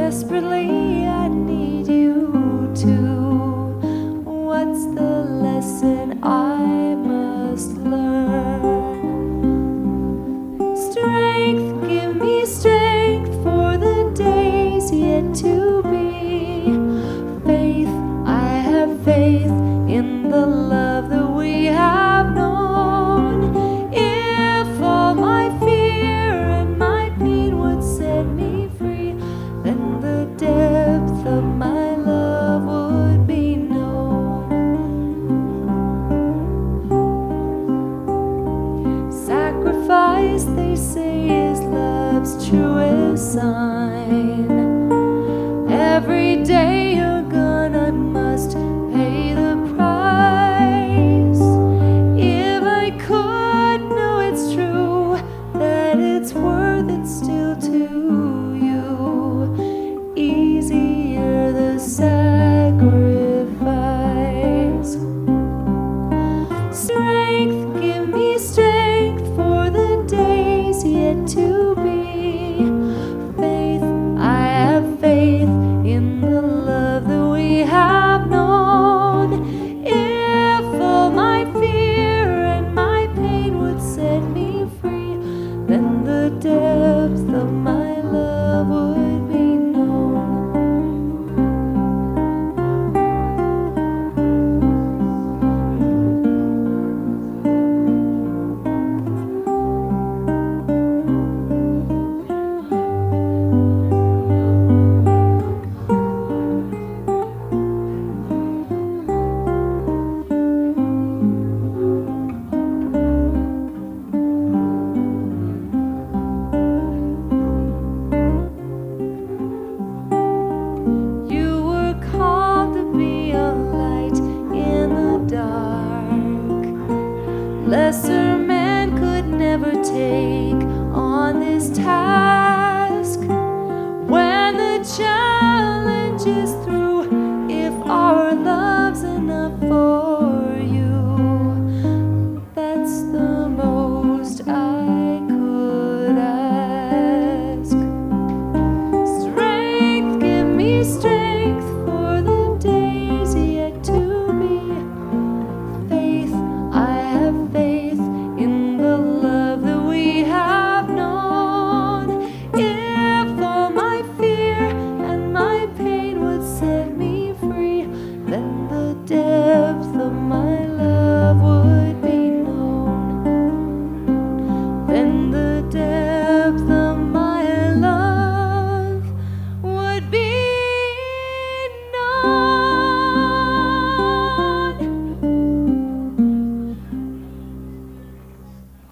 desperately I need you to. What's the lesson I must learn? Strength, give me strength for the days yet to be. Faith, I have faith in the love that we have known. If all my fear and my pain would set me free, then the depth of my love would be known. Sacrifice, they say, is love's truest sign. Every day you're gonna must pay the price. If I could know it's true, that it's worth it still to you, easier the sacrifice. Strength, give me strength for the days yet to be. Faith, I have faith in the love that we have known. If all my fear and my pain would set me free, then the depth of my love would be known. You were called to be a light in the dark. Lesser men could never take on this task. When the challenge is through, if our love's enough for you, that's the most I could ask. Strength, give me strength for the days yet to be. Faith, I have faith in the love that we have known. If all my fear and my pain would set me free, then the depth of my love would be known. Then the depth of